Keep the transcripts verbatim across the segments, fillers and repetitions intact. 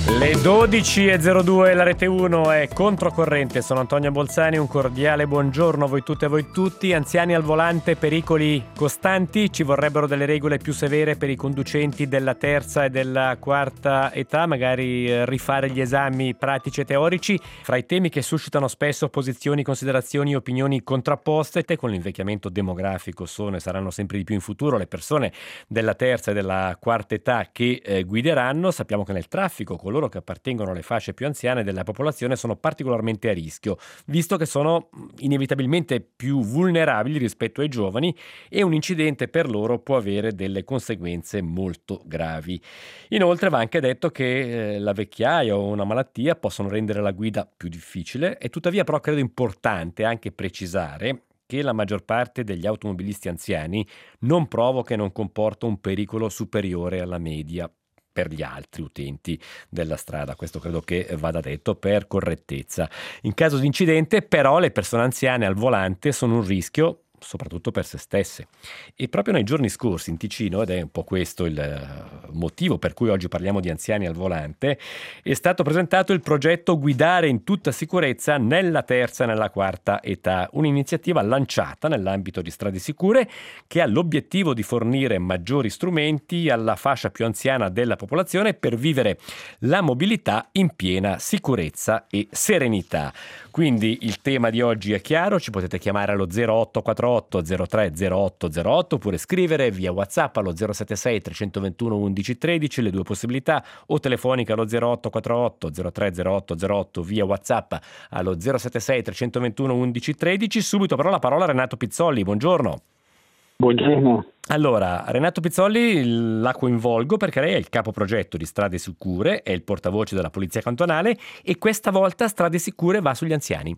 Le dodici e zero due, la Rete uno è Controcorrente, sono Antonio Bolzani, un cordiale buongiorno a voi tutte e a voi tutti. Anziani al volante, pericoli costanti, ci vorrebbero delle regole più severe per i conducenti della terza e della quarta età, magari rifare gli esami pratici e teorici. Fra i temi che suscitano spesso posizioni, considerazioni e opinioni contrapposte, con l'invecchiamento demografico sono e saranno sempre di più in futuro le persone della terza e della quarta età che eh, guideranno. Sappiamo che nel traffico coloro che appartengono alle fasce più anziane della popolazione sono particolarmente a rischio, visto che sono inevitabilmente più vulnerabili rispetto ai giovani e un incidente per loro può avere delle conseguenze molto gravi. Inoltre va anche detto che eh, la vecchiaia o una malattia possono rendere la guida più difficile, e tuttavia però credo importante anche precisare che la maggior parte degli automobilisti anziani non provoca e non comporta un pericolo superiore alla media per gli altri utenti della strada. Questo credo che vada detto per correttezza. In caso di incidente, però, le persone anziane al volante sono un rischio soprattutto per se stesse. E proprio nei giorni scorsi in Ticino, ed è un po' questo il motivo per cui oggi parliamo di anziani al volante, è stato presentato il progetto Guidare in tutta sicurezza nella terza e nella quarta età, un'iniziativa lanciata nell'ambito di Strade Sicure che ha l'obiettivo di fornire maggiori strumenti alla fascia più anziana della popolazione per vivere la mobilità in piena sicurezza e serenità. Quindi il tema di oggi è chiaro, ci potete chiamare allo zero otto quattro otto zero tre zero otto zero otto oppure scrivere via WhatsApp allo zero sette sei tre due uno undici tredici, le due possibilità, o telefonica allo zero otto quattro otto zero tre zero otto zero otto via WhatsApp allo zero sette sei tre due uno undici tredici. Subito però la parola a Renato Pizzolli, buongiorno. Buongiorno. Allora, Renato Pizzolli la coinvolgo perché lei è il capo progetto di Strade Sicure, è il portavoce della Polizia Cantonale e questa volta Strade Sicure va sugli anziani.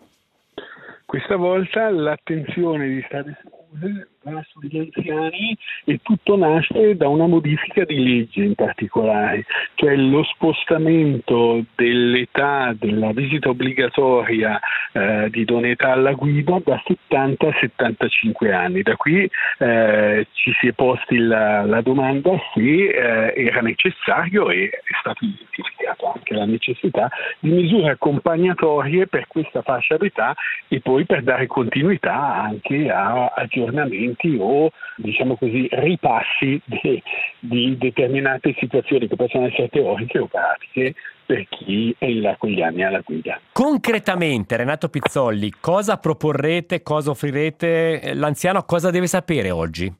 Questa volta l'attenzione di Strade Sicure va sugli anziani e tutto nasce da una modifica di legge in particolare, cioè lo spostamento dell'età della visita obbligatoria eh, di idoneità alla guida da settanta a settantacinque anni. Da qui eh, ci si è posti la, la domanda se eh, era necessario, e è stato identificato anche la necessità di misure accompagnatorie per questa fascia d'età e poi per dare continuità anche a aggiornamenti o, diciamo così, ripassi di, di determinate situazioni che possono essere teoriche o pratiche per chi è in là con gli anni alla guida. Concretamente, Renato Pizzolli, cosa proporrete, cosa offrirete? L'anziano cosa deve sapere oggi?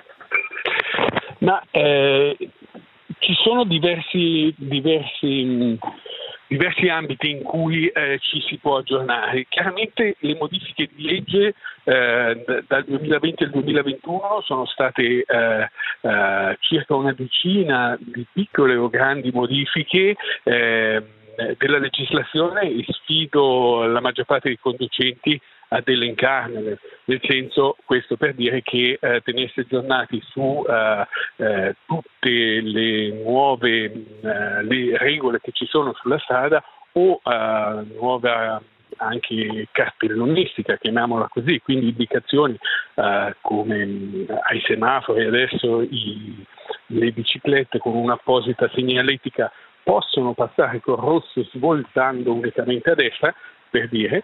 Ma eh, ci sono diversi diversi diversi ambiti in cui eh, ci si può aggiornare. Chiaramente le modifiche di legge eh, dal duemilaventi al duemilaventuno sono state eh, eh, circa una decina di piccole o grandi modifiche eh, della legislazione, e sfido la maggior parte dei conducenti ad elencarne, nel senso, questo per dire che eh, tenersi aggiornati su eh, eh, tutte le nuove eh, le regole che ci sono sulla strada o eh, nuova anche cartellonistica, chiamiamola così, quindi indicazioni eh, come mh, ai semafori adesso i, le biciclette con un'apposita segnaletica possono passare col rosso svoltando unicamente a destra, per dire.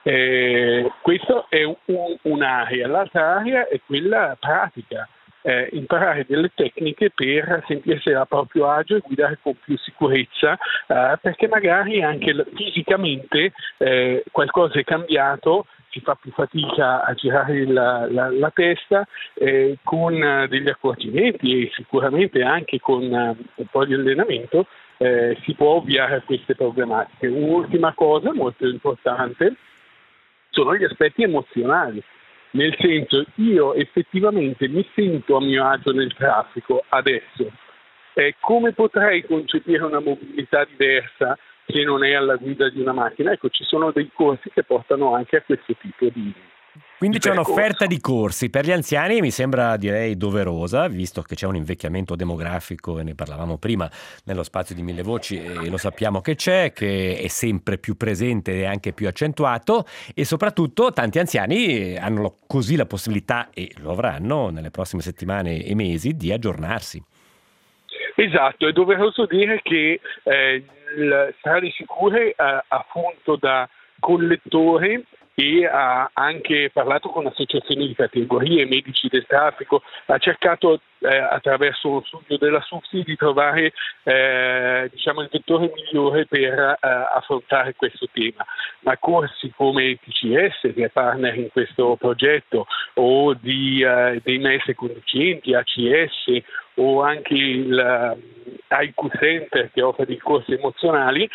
Eh, questo è un, un'area, l'altra area è quella pratica, eh, imparare delle tecniche per sentirsi a proprio agio e guidare con più sicurezza, eh, perché magari anche fisicamente eh, qualcosa è cambiato, si fa più fatica a girare la, la, la testa, eh, con uh, degli accorgimenti e sicuramente anche con uh, un po' di allenamento eh, si può ovviare a queste problematiche. Un'ultima cosa molto importante sono gli aspetti emozionali, nel senso, io effettivamente mi sento a mio agio nel traffico adesso, eh, come potrei concepire una mobilità diversa se non è alla guida di una macchina? Ecco, ci sono dei corsi che portano anche a questo tipo di Quindi c'è un'offerta di corsi per gli anziani, mi sembra, direi, doverosa, visto che c'è un invecchiamento demografico, e ne parlavamo prima nello spazio di Mille Voci, e lo sappiamo che c'è, che è sempre più presente e anche più accentuato, e soprattutto tanti anziani hanno così la possibilità, e lo avranno nelle prossime settimane e mesi, di aggiornarsi. Esatto, è doveroso dire che eh, il Strade Sicure ha, ha funto da collettore e ha anche parlato con associazioni di categorie, medici del traffico, ha cercato eh, attraverso lo studio della S U F S I di trovare eh, diciamo il vettore migliore per eh, affrontare questo tema. Ma corsi come T C S, che è partner in questo progetto, o di, eh, dei maestri conducenti, A C S, o anche il uh, I Q Center che offre dei corsi emozionali,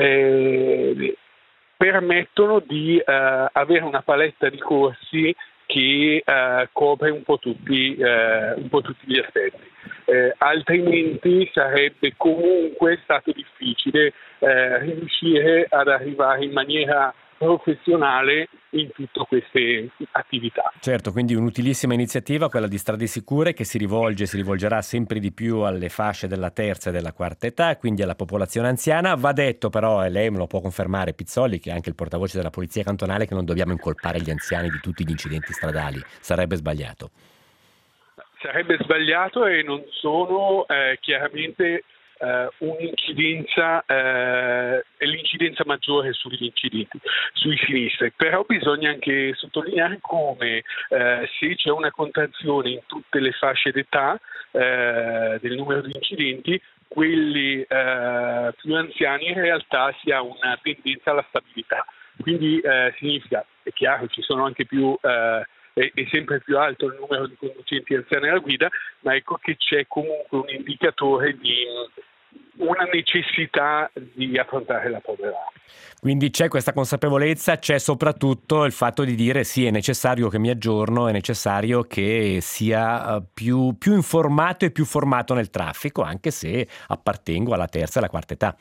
eh, permettono di uh, avere una paletta di corsi che uh, copre un po' tutti, uh, un po' tutti gli aspetti. Eh, altrimenti sarebbe comunque stato difficile uh, riuscire ad arrivare in maniera professionale in tutte queste attività. Certo, quindi un'utilissima iniziativa quella di Strade Sicure, che si rivolge, si rivolgerà sempre di più alle fasce della terza e della quarta età, quindi alla popolazione anziana. Va detto però, e lei me lo può confermare, Pizzolli, che è anche il portavoce della Polizia Cantonale, che non dobbiamo incolpare gli anziani di tutti gli incidenti stradali, sarebbe sbagliato. Sarebbe sbagliato e non sono eh, chiaramente Uh, un'incidenza uh, è l'incidenza maggiore sugli incidenti, sui sinistri, però bisogna anche sottolineare come uh, se c'è una contrazione in tutte le fasce d'età uh, del numero di incidenti, quelli uh, più anziani in realtà si ha una tendenza alla stabilità, quindi uh, significa, è chiaro, ci sono anche più uh, è, è sempre più alto il numero di conducenti anziani alla guida, ma ecco che c'è comunque un indicatore di una necessità di affrontare la povertà. Quindi c'è questa consapevolezza, c'è soprattutto il fatto di dire sì, è necessario che mi aggiorno, è necessario che sia più, più informato e più formato nel traffico, anche se appartengo alla terza e alla quarta età.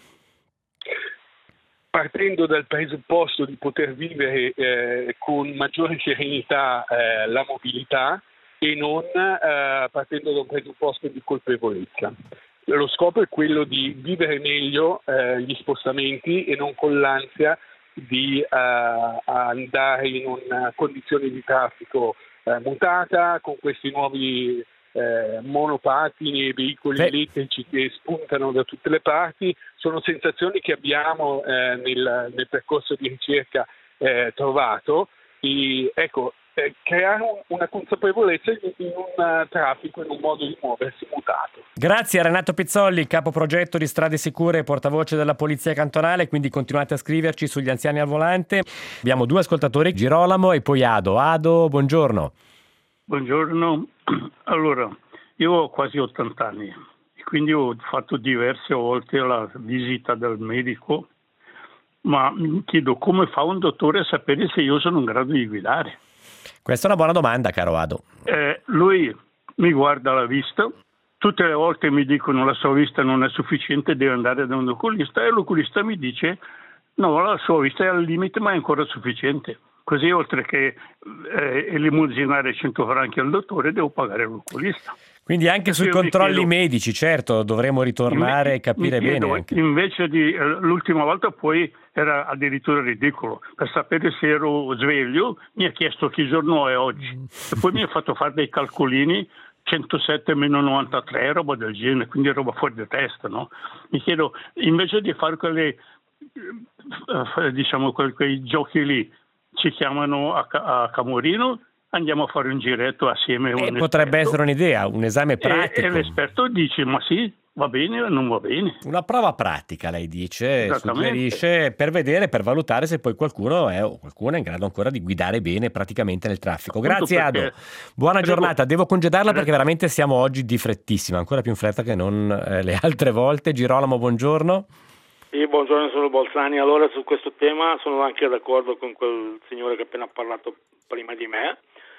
Partendo dal presupposto di poter vivere eh, con maggiore serenità eh, la mobilità e non eh, partendo da un presupposto di colpevolezza. Lo scopo è quello di vivere meglio eh, gli spostamenti e non con l'ansia di uh, andare in una condizione di traffico uh, mutata, con questi nuovi uh, monopattini e veicoli sì. elettrici che spuntano da tutte le parti. Sono sensazioni che abbiamo uh, nel, nel percorso di ricerca uh, trovato e ecco, creare una consapevolezza in un traffico, in un modo di muoversi mutato. Grazie a Renato Pizzolli, capo progetto di Strade Sicure e portavoce della Polizia Cantonale, quindi continuate a scriverci sugli anziani al volante. Abbiamo due ascoltatori, Girolamo e poi Ado. Ado, buongiorno. Buongiorno, allora io ho quasi ottanta anni e quindi ho fatto diverse volte la visita del medico, ma mi chiedo come fa un dottore a sapere se io sono in grado di guidare. Questa è una buona domanda, caro Ado. Eh, lui mi guarda la vista, tutte le volte mi dicono la sua vista non è sufficiente, deve andare da un oculista e l'oculista mi dice no, la sua vista è al limite ma è ancora sufficiente. Così oltre che eh, elemosinare cento franchi al dottore devo pagare l'oculista. Quindi anche sui controlli chiedo, medici, certo, dovremo ritornare e capire chiedo, bene. Anche. Invece di eh, l'ultima volta poi era addirittura ridicolo. Per sapere se ero sveglio mi ha chiesto che giorno è oggi e poi mi ha fatto fare dei calcolini, centosette meno novantatré, roba del genere, quindi roba fuori di testa, no? Mi chiedo, invece di fare quelle, eh, diciamo, quei giochi lì, ci chiamano a, a Camorino, andiamo a fare un giretto assieme a un eh, esperto. Potrebbe essere un'idea, un esame pratico. E, e l'esperto dice, ma sì, va bene o non va bene. Una prova pratica, lei dice, suggerisce, per vedere, per valutare se poi qualcuno è o qualcuno è in grado ancora di guidare bene praticamente nel traffico. Appunto. Grazie Perché... Ado, buona Prego. giornata. Devo congedarla perché veramente siamo oggi di frettissima, ancora più in fretta che non eh, le altre volte. Girolamo, buongiorno. Sì, buongiorno, sono Bolzani. Allora su questo tema sono anche d'accordo con quel signore che ha appena parlato prima di me,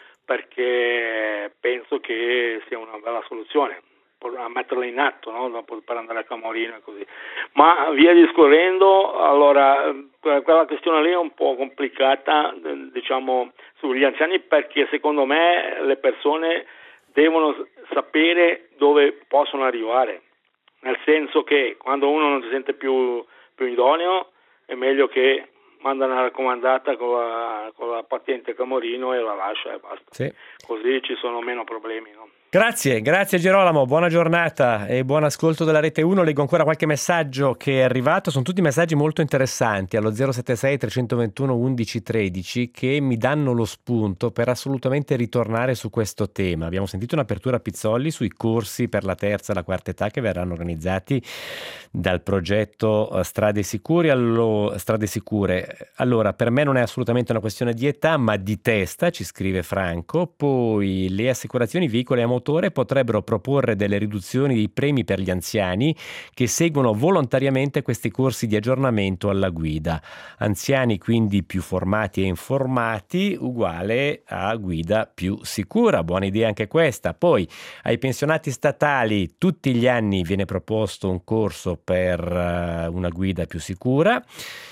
perché penso che sia una bella soluzione a metterla in atto, no? Per andare a Camorino e così. Ma via discorrendo, allora quella questione lì è un po' complicata, diciamo, sugli anziani, perché secondo me le persone devono sapere dove possono arrivare. Nel senso che quando uno non si sente più, più idoneo è meglio che manda una raccomandata con la, con la patente Camorino e la lascia e basta. Sì. Così ci sono meno problemi, no? Grazie, grazie Gerolamo, buona giornata e buon ascolto della Rete uno. Leggo ancora qualche messaggio che è arrivato, sono tutti messaggi molto interessanti allo zero sette sei tre due uno undici tredici che mi danno lo spunto per assolutamente ritornare su questo tema. Abbiamo sentito un'apertura a Pizzolli sui corsi per la terza e la quarta età che verranno organizzati dal progetto Strade Sicure. Allo, Strade Sicure. Allora, per me non è assolutamente una questione di età, ma di testa, ci scrive Franco. Poi le assicurazioni veicoli a motore potrebbero proporre delle riduzioni dei premi per gli anziani che seguono volontariamente questi corsi di aggiornamento alla guida. Anziani quindi più formati e informati uguale a guida più sicura. Buona idea anche questa. Poi ai pensionati statali tutti gli anni viene proposto un corso per uh, una guida più sicura.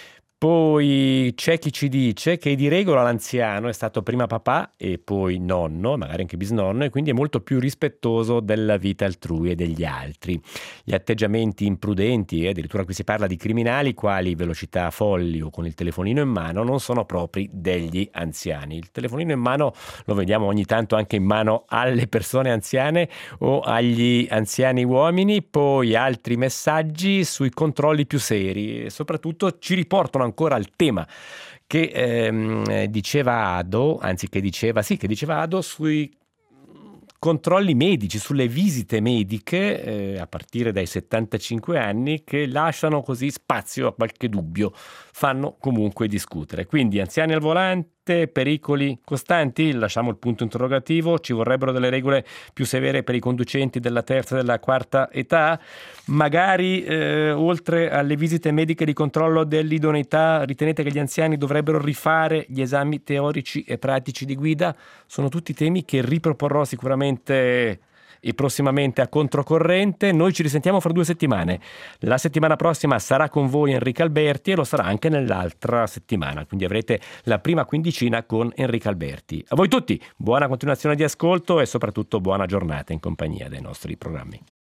Poi c'è chi ci dice che di regola l'anziano è stato prima papà e poi nonno, magari anche bisnonno, e quindi è molto più rispettoso della vita altrui e degli altri. Gli atteggiamenti imprudenti, e addirittura qui si parla di criminali, quali velocità folli o con il telefonino in mano, non sono propri degli anziani. Il telefonino in mano lo vediamo ogni tanto anche in mano alle persone anziane o agli anziani uomini. Poi altri messaggi sui controlli più seri e soprattutto ci riportano ancora al tema che ehm, diceva Ado, anzi che diceva, sì, che diceva Ado sui controlli medici, sulle visite mediche eh, a partire dai settantacinque anni che lasciano così spazio a qualche dubbio, fanno comunque discutere. Quindi anziani al volante, pericoli costanti, lasciamo il punto interrogativo, ci vorrebbero delle regole più severe per i conducenti della terza e della quarta età, magari eh, oltre alle visite mediche di controllo dell'idoneità ritenete che gli anziani dovrebbero rifare gli esami teorici e pratici di guida? Sono tutti temi che riproporrò sicuramente e prossimamente a Controcorrente. Noi ci risentiamo fra due settimane. La settimana prossima sarà con voi Enrico Alberti e lo sarà anche nell'altra settimana, quindi avrete la prima quindicina con Enrico Alberti. A voi tutti buona continuazione di ascolto e soprattutto buona giornata in compagnia dei nostri programmi.